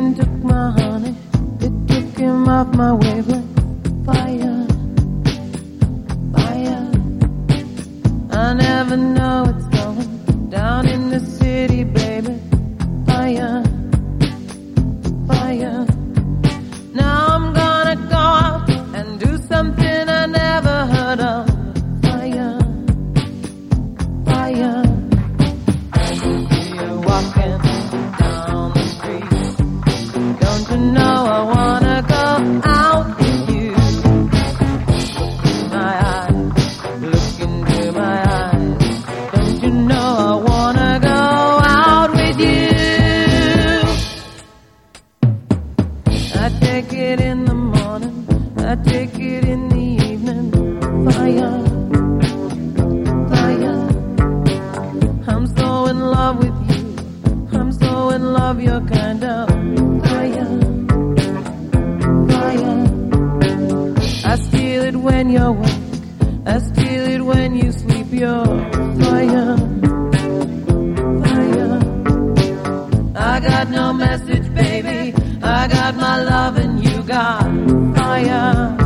took my honey, it took him off my wavelength. Fire, fire. I never know what's going down in the city, baby. Fire, fire. Now I'm gonna go out and do something I never heard of. Fire, fire. You're walking down the street. Don't you know I wanna go out with you? Look into my eyes. Don't you know I wanna go out with you? I take it in the morning, I take it in the evening. Fire, fire. I'm so in love with you, I'm so in love, you're kind of fire, fire. I steal it when you're awake, I steal it when you sleep, you're fire, fire. I got no message, baby, I got my love and you got fire.